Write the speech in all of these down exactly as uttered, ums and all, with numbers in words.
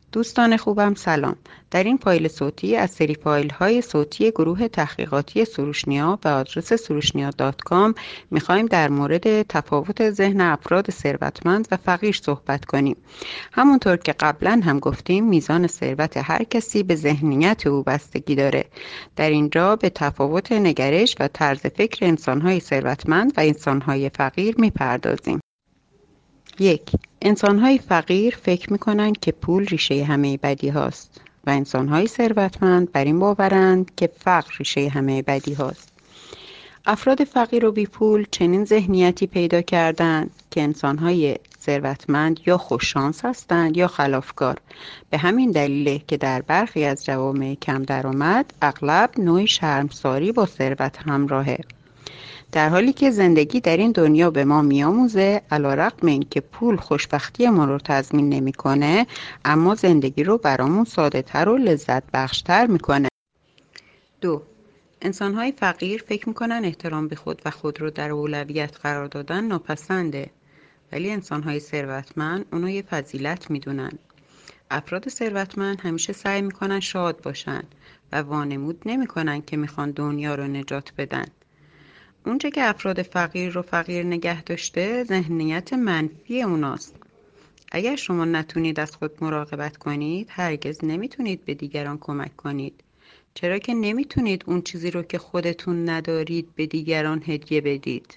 دوستان خوبم سلام. در این فایل صوتی از سری فایل های صوتی گروه تحقیقاتی سروشنیا به آدرس سروشنیا دات کام میخوایم در مورد تفاوت ذهن افراد ثروتمند و فقیر صحبت کنیم. همونطور که قبلا هم گفتیم میزان ثروت هر کسی به ذهنیت او بستگی داره. در اینجا به تفاوت نگرش و طرز فکر انسانهای ثروتمند و انسانهای فقیر میپردازیم. یک، انسان‌های فقیر فکر می‌کنند که پول ریشه همه بدی هاست و انسان‌های ثروتمند بر این باورند که فقر ریشه همه بدی هاست. افراد فقیر و بی پول چنین ذهنیتی پیدا کردند که انسان‌های ثروتمند یا خوششانس هستند یا خلافکار. به همین دلیله که در برخی از جوامع کم درآمد اغلب نوعی شرمساری با ثروت همراهه. در حالی که زندگی در این دنیا به ما میآموزه علیرغم اینکه پول خوشبختی ما رو تضمین نمیکنه، اما زندگی رو برامون ساده تر و لذت بخشتر میکنه. دو، انسان‌های فقیر فکر میکنن احترام به خود و خود رو در اولویت قرار دادن ناپسنده، ولی انسان‌های ثروتمند اونو یه فضیلت میدونن. افراد ثروتمند همیشه سعی میکنن شاد باشن و وانمود نمیکنن که میخوان دنیا رو نجات بدن. اونچه که افراد فقیر رو فقیر نگه داشته ذهنیت منفی اوناست. اگر شما نتونید از خود مراقبت کنید هرگز نمیتونید به دیگران کمک کنید، چرا که نمیتونید اون چیزی رو که خودتون ندارید به دیگران هدیه بدید.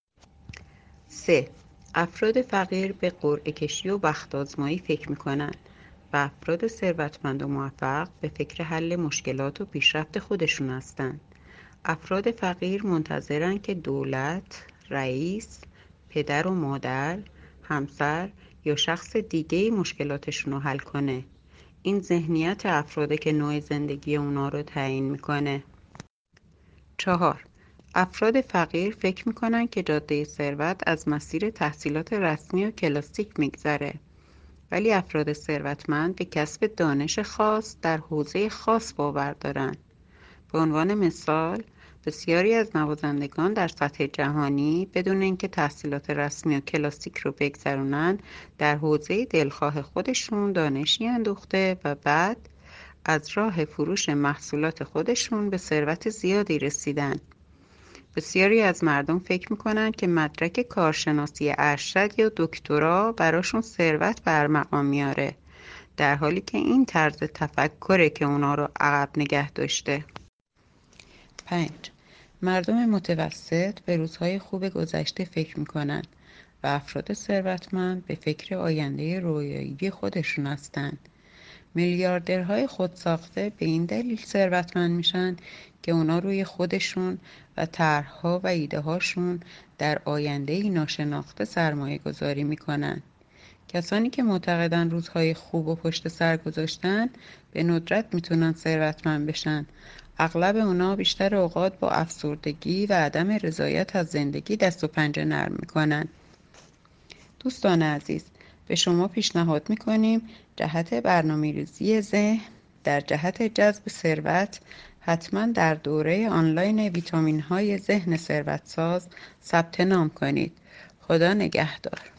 سه، افراد فقیر به قرعه کشی و بخت آزمایی فکر میکنن و افراد ثروتمند و موفق به فکر حل مشکلات و پیشرفت خودشون هستند. افراد فقیر منتظرن که دولت، رئیس، پدر و مادر، همسر یا شخص دیگه‌ای مشکلاتشون رو حل کنه. این ذهنیت افراده که نوع زندگی اونا رو تعیین میکنه. چهار، افراد فقیر فکر میکنن که جاده ثروت از مسیر تحصیلات رسمی و کلاسیک میگذره، ولی افراد ثروتمند به کسب دانش خاص در حوزه خاص باور دارن. به عنوان مثال، بسیاری از نوازندگان در سطح جهانی بدون اینکه تحصیلات رسمی و کلاسیک رو بگذرونن در حوزه دلخواه خودشون دانشی اندوخته و بعد از راه فروش محصولات خودشون به ثروت زیادی رسیدن. بسیاری از مردم فکر میکنن که مدرک کارشناسی ارشد یا دکترا براشون ثروت برمقام میاره، در حالی که این طرز تفکره که اونا رو عقب نگه داشته. پنج، مردم متوسط به روزهای خوب گذشته فکر میکنن و افراد ثروتمند به فکر آینده رویایی خودشون هستن. میلیاردرهای خودساخته به این دلیل ثروتمند میشن که اونا روی خودشون و طرح‌ها و ایده هاشون در آینده‌ای ناشناخته سرمایه گذاری میکنن. کسانی که معتقدن روزهای خوب و پشت سر گذاشتن به ندرت میتونن ثروتمند بشن. اغلب اونا بیشتر اوقات با افسردگی و عدم رضایت از زندگی دست و پنجه نرم میکنن. دوستان عزیز، به شما پیشنهاد میکنیم جهت برنامه‌ریزی ذهن در جهت جذب ثروت حتما در دوره آنلاین ویتامین های ذهن ثروتساز ثبت نام کنید. خدا نگهدار.